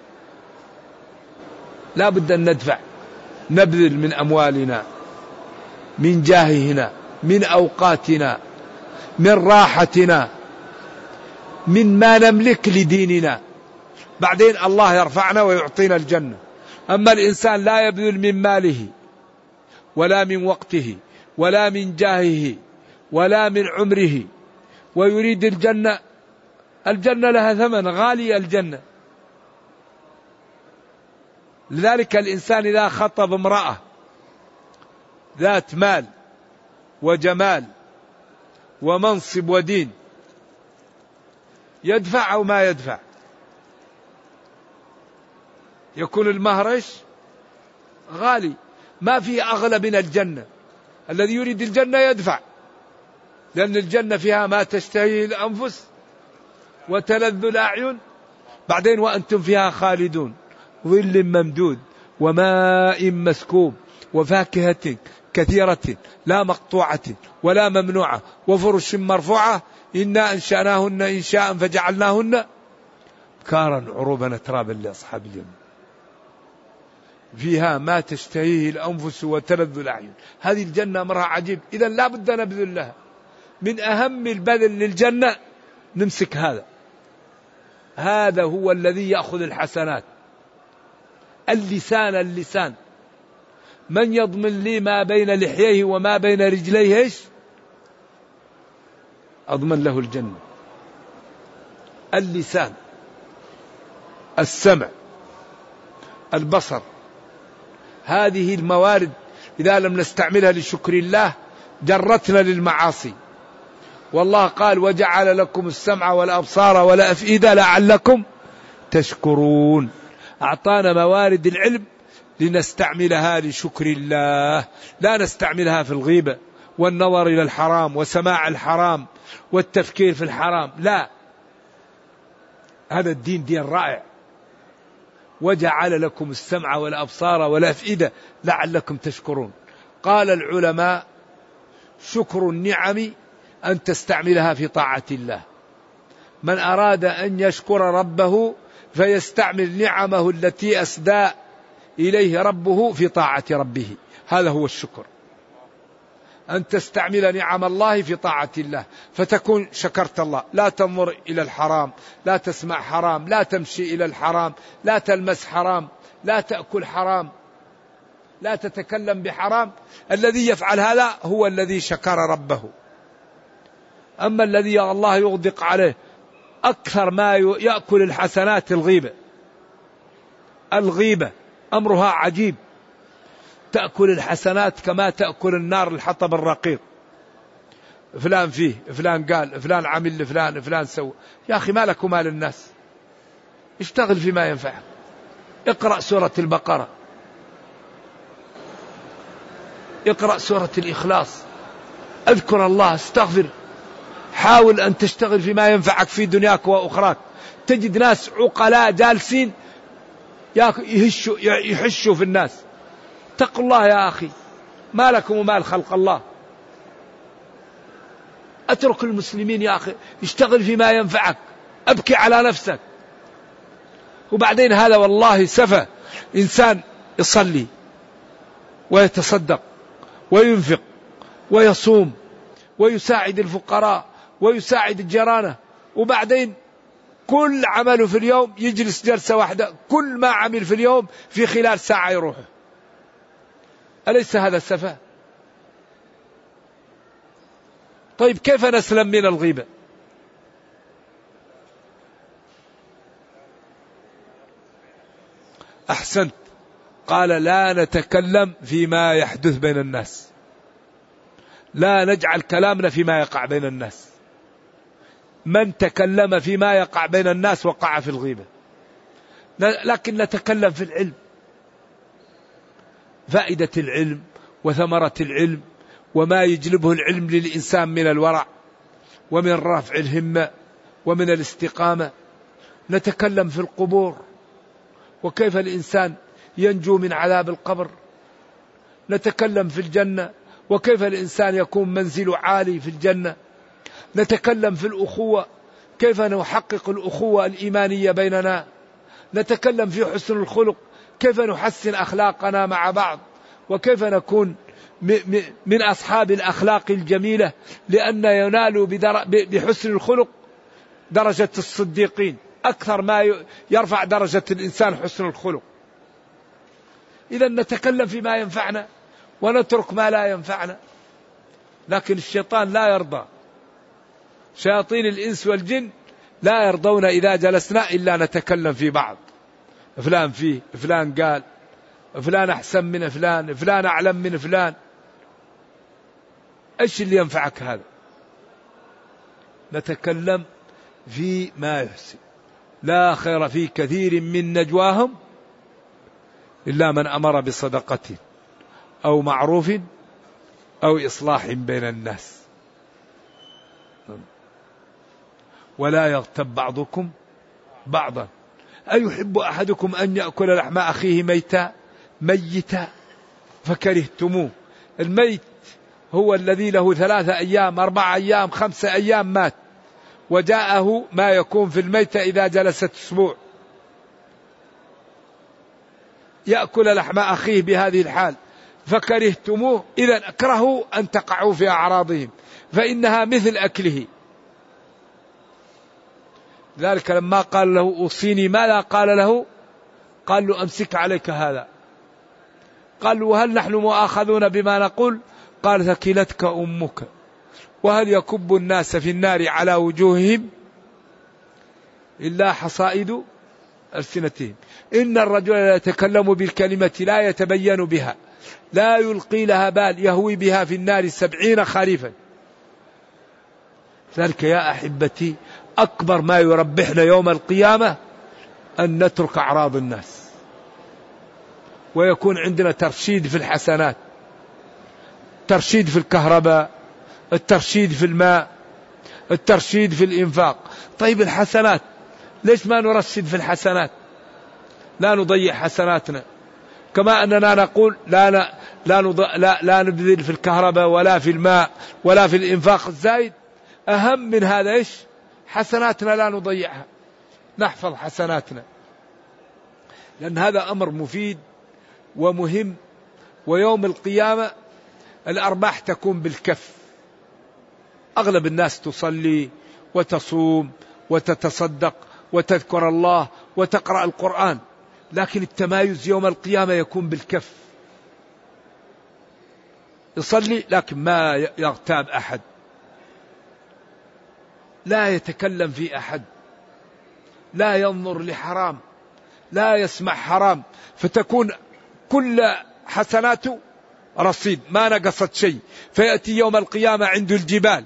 لا بد أن ندفع، نبذل من أموالنا، من جاهنا، من أوقاتنا، من راحتنا، من ما نملك لديننا، بعدين الله يرفعنا ويعطينا الجنة. أما الإنسان لا يبذل من ماله ولا من وقته ولا من جاهه ولا من عمره ويريد الجنة، الجنة لها ثمن غالي الجنة. لذلك الإنسان إذا خطب امرأة ذات مال وجمال ومنصب ودين يدفع أو ما يدفع؟ يكون المهر غالي، ما في أغلى من الجنة. الذي يريد الجنة يدفع، لأن الجنة فيها ما تشتهي الأنفس وتلذ الأعين، بعدين وأنتم فيها خالدون، ظل ممدود وماء مسكوب وفاكهة كثيرة لا مقطوعة ولا ممنوعة وفرش مرفوعة إنا أنشأناهن إنشاء فجعلناهن كارا عروبا ترابا لأصحاب اليمين. فيها ما تشتهيه الأنفس وتلذ الأعين. هذه الجنة أمرها عجيب، إذا لا بد نبذل لها. من أهم البذل للجنة نمسك هذا هو الذي يأخذ الحسنات. اللسان من يضمن لي ما بين لحييه وما بين رجليه أضمن له الجنة. اللسان، السمع، البصر، هذه الموارد إذا لم نستعملها لشكر الله جرتنا للمعاصي. والله قال وجعل لكم السمع والأبصار والأفئدة لعلكم تشكرون. أعطانا موارد العلم لنستعملها لشكر الله، لا نستعملها في الغيبة والنظر إلى الحرام وسماع الحرام والتفكير في الحرام، لا. هذا الدين دين رائع. وجعل لكم السمع والأبصار والأفئدة لعلكم تشكرون. قال العلماء: شكر النعم أن تستعملها في طاعة الله. من أراد أن يشكر ربه فيستعمل نعمه التي أسدى إليه ربه في طاعة ربه، هذا هو الشكر. أن تستعمل نعم الله في طاعة الله فتكون شكرت الله. لا تنظر إلى الحرام، لا تسمع حرام، لا تمشي إلى الحرام، لا تلمس حرام، لا تأكل حرام، لا تتكلم بحرام. الذي يفعل هذا هو الذي شكر ربه. أما الذي الله يغدق عليه أكثر ما يأكل الحسنات الغيبة أمرها عجيب. تأكل الحسنات كما تأكل النار الحطب الرقيق. فلان فيه، فلان قال، فلان عمل لفلان، فلان سوى. يا أخي ما لك ومال الناس، اشتغل فيما ينفعك. اقرأ سورة البقرة، اقرأ سورة الإخلاص، اذكر الله، استغفر، حاول أن تشتغل فيما ينفعك في دنياك وأخراك. تجد ناس عقلاء جالسين يحشوا في الناس. اتقوا الله يا أخي، ما لكم ومال خلق الله. اترك المسلمين يا أخي، اشتغل فيما ينفعك، أبكي على نفسك. وبعدين هذا والله سفه. إنسان يصلي ويتصدق وينفق ويصوم ويساعد الفقراء ويساعد الجيران، وبعدين كل عمله في اليوم يجلس جلسة واحدة، كل ما عمل في اليوم في خلال ساعة يروح. أليس هذا السفه؟ طيب كيف نسلم من الغيبة؟ أحسنت. قال: لا نتكلم فيما يحدث بين الناس، لا نجعل كلامنا فيما يقع بين الناس. من تكلم فيما يقع بين الناس وقع في الغيبة. لكن نتكلم في العلم، فائدة العلم وثمرة العلم وما يجلبه العلم للإنسان من الورع ومن رفع الهمة ومن الاستقامة. نتكلم في القبور وكيف الإنسان ينجو من عذاب القبر. نتكلم في الجنة وكيف الإنسان يكون منزل عالي في الجنة. نتكلم في الأخوة، كيف نحقق الأخوة الإيمانية بيننا. نتكلم في حسن الخلق، كيف نحسن أخلاقنا مع بعض، وكيف نكون من أصحاب الأخلاق الجميلة، لأن ينال بحسن الخلق درجة الصديقين. أكثر ما يرفع درجة الإنسان حسن الخلق. إذا نتكلم فيما ينفعنا ونترك ما لا ينفعنا. لكن الشيطان لا يرضى، شياطين الإنس والجن لا يرضون إذا جلسنا إلا نتكلم في بعض. فلان فيه، فلان قال، فلان أحسن من فلان، فلان أعلم من فلان. إيش اللي ينفعك هذا؟ نتكلم في ما يحسن. لا خير في كثير من نجواهم إلا من أمر بصدقة أو معروف أو إصلاح بين الناس. ولا يغتب بعضكم بعضا. أيحب أحدكم أن يأكل لحم أخيه ميتا فكرهتموه. الميت هو الذي له 3 أيام 4 أيام 5 أيام مات، وجاءه ما يكون في الميتة إذا جلست أسبوع. يأكل لحم أخيه بهذه الحال فكرهتموه، إذا اكرهوا أن تقعوا في أعراضهم فإنها مثل أكله. ذلك لما قال له أوصيني ماذا قال له؟ قال له أمسك عليك هذا. قال له وهل نحن مؤاخذون بما نقول؟ قال ثكلتك أمك. وهل يكب الناس في النار على وجوههم إلا حصائد ألسنتهم. إن الرجل لا يتكلم بالكلمة لا يتبين بها، لا يلقي لها بال، يهوي بها في النار 70 خريفا. ذلك يا أحبتي أكبر ما يربحنا يوم القيامة أن نترك أعراض الناس، ويكون عندنا ترشيد في الحسنات، ترشيد في الكهرباء، الترشيد في الماء، الترشيد في الإنفاق. طيب الحسنات ليش ما نرشد في الحسنات؟ لا نضيع حسناتنا، كما أننا نقول لا نبذل في الكهرباء ولا في الماء ولا في الإنفاق الزايد. أهم من هذا إيش؟ حسناتنا لا نضيعها، نحفظ حسناتنا، لأن هذا أمر مفيد ومهم. ويوم القيامة الأرباح تكون بالكف. أغلب الناس تصلي وتصوم وتتصدق وتذكر الله وتقرأ القرآن، لكن التمايز يوم القيامة يكون بالكف. يصلي لكن ما يغتاب أحد، لا يتكلم في أحد، لا ينظر لحرام، لا يسمع حرام، فتكون كل حسناته رصيد ما نقصت شيء، فيأتي يوم القيامة عنده الجبال.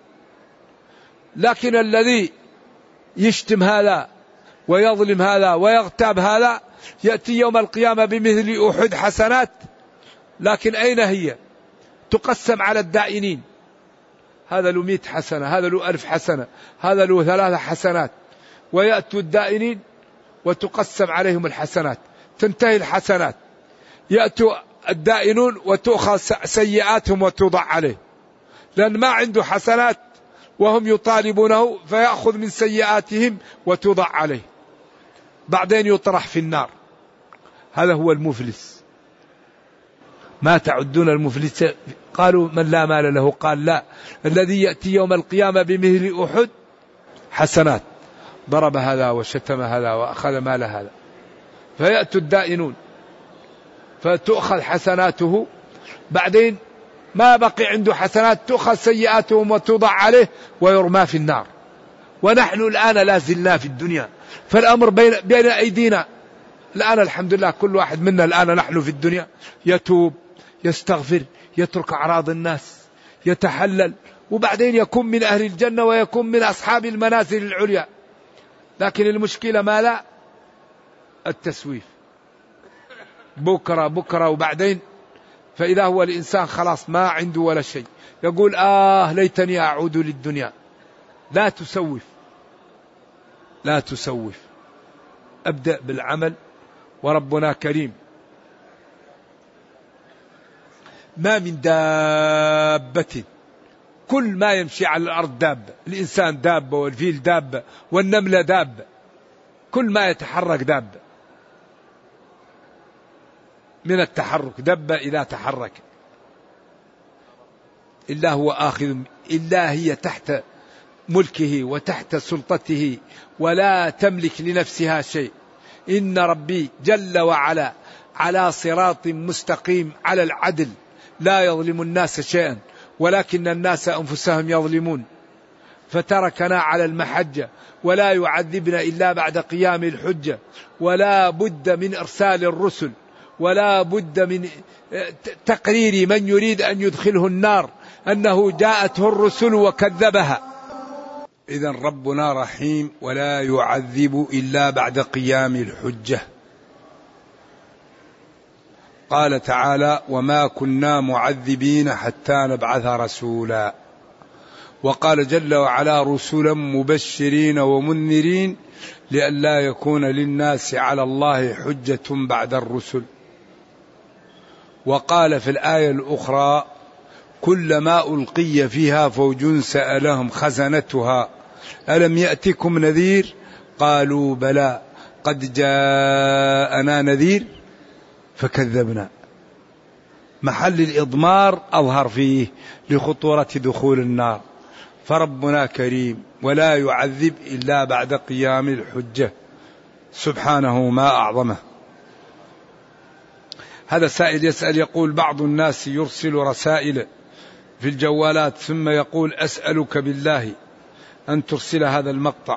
لكن الذي يشتم هذا ويظلم هذا ويغتاب هذا يأتي يوم القيامة بمثل أحد حسنات، لكن أين هي؟ تقسم على الدائنين، هذا له 100 حسنة، هذا له 1000 حسنة، هذا له 3 حسنات، ويأتوا الدائنين وتقسم عليهم الحسنات، تنتهي الحسنات، يأتوا الدائنون وتؤخذ سيئاتهم وتوضع عليه، لأن ما عنده حسنات وهم يطالبونه، فيأخذ من سيئاتهم وتوضع عليه، بعدين يطرح في النار. هذا هو المفلس. ما تعدون المفلس؟ قالوا من لا مال له، قال لا، الذي يأتي يوم القيامة بمثل أحد حسنات، ضرب هذا وشتم هذا وأخذ مال هذا. فيأتوا الدائنون فتؤخذ حسناته، بعدين ما بقي عنده حسنات، تؤخذ سيئاتهم وتوضع عليه ويرمى في النار. ونحن الآن لا زلنا في الدنيا، فالأمر بين أيدينا الآن. الحمد لله كل واحد منا الآن نحن في الدنيا يتوب، يستغفر، يترك أعراض الناس، يتحلل، وبعدين يكون من أهل الجنة ويكون من أصحاب المنازل العليا. لكن المشكلة ما لا التسويف، بكرة وبعدين، فإذا هو الإنسان خلاص ما عنده ولا شيء، يقول ليتني أعود للدنيا. لا تسوف، لا تسوف، أبدأ بالعمل وربنا كريم. ما من دابة، كل ما يمشي على الأرض دابة، الإنسان دابة، والفيل دابة، والنملة دابة، كل ما يتحرك دابة من التحرك، دابة إذا تحرك، إلا هو آخذ، إلا هي تحت ملكه وتحت سلطته، ولا تملك لنفسها شيء. إن ربي جل وعلا على صراط مستقيم، على العدل، لا يظلم الناس شيئا، ولكن الناس أنفسهم يظلمون. فتركنا على المحجة، ولا يعذبنا إلا بعد قيام الحجة، ولا بد من إرسال الرسل، ولا بد من تقرير من يريد أن يدخله النار أنه جاءته الرسل وكذبها. إذن ربنا رحيم ولا يعذب إلا بعد قيام الحجة. قال تعالى: وما كنا معذبين حتى نبعث رسولا. وقال جل وعلا: رسلا مبشرين ومنذرين لئلا يكون للناس على الله حجة بعد الرسل. وقال في الآية الأخرى: كلما ألقي فيها فوج سألهم خزنتها ألم يأتكم نذير قالوا بلى قد جاءنا نذير فكذبنا. محل الإضمار أظهر فيه لخطورة دخول النار. فربنا كريم ولا يعذب إلا بعد قيام الحجة، سبحانه ما أعظمه. هذا سائل يسأل يقول: بعض الناس يرسل رسائل في الجوالات ثم يقول: أسألك بالله أن ترسل هذا المقطع،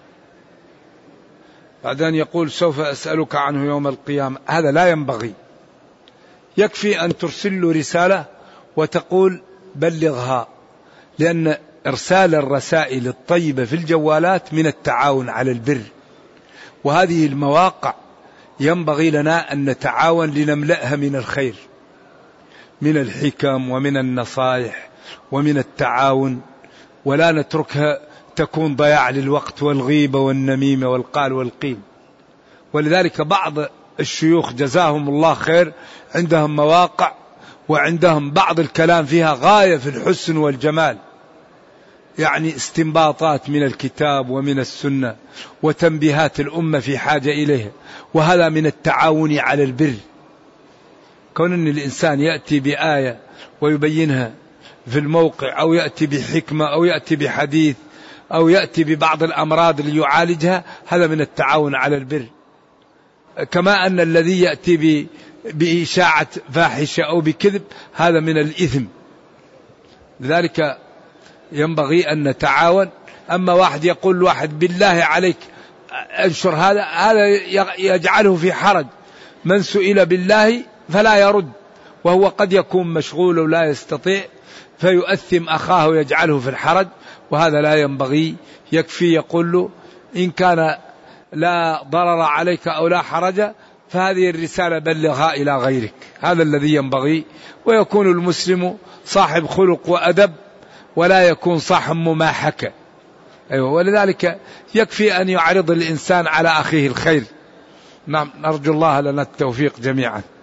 بعدين يقول: سوف أسألك عنه يوم القيامة. هذا لا ينبغي. يكفي أن ترسل له رسالة وتقول بلغها، لأن إرسال الرسائل الطيبة في الجوالات من التعاون على البر، وهذه المواقع ينبغي لنا أن نتعاون لنملأها من الخير، من الحكم ومن النصائح ومن التعاون، ولا نتركها تكون ضياع للوقت والغيبة والنميمة والقال والقيل. ولذلك بعض الشيوخ جزاهم الله خير عندهم مواقع وعندهم بعض الكلام فيها غاية في الحسن والجمال، يعني استنباطات من الكتاب ومن السنة وتنبيهات الأمة في حاجة إليها، وهذا من التعاون على البر. كون أن الإنسان يأتي بآية ويبينها في الموقع، أو يأتي بحكمة، أو يأتي بحديث، أو يأتي ببعض الأمراض ليعالجها، هذا من التعاون على البر. كما أن الذي يأتي بإشاعة فاحشة أو بكذب هذا من الإثم. لذلك ينبغي أن نتعاون. أما واحد يقول واحد بالله عليك انشر هذا يجعله في حرج. من سئل بالله فلا يرد، وهو قد يكون مشغول ولا يستطيع فيؤثم أخاه ويجعله في الحرج، وهذا لا ينبغي. يكفي يقول له إن كان لا ضرر عليك أو لا حرج فهذه الرسالة بلغها إلى غيرك. هذا الذي ينبغي. ويكون المسلم صاحب خلق وأدب ولا يكون صاحب مماحكة. ولذلك يكفي أن يعرض الإنسان على أخيه الخير. نرجو الله لنا التوفيق جميعا.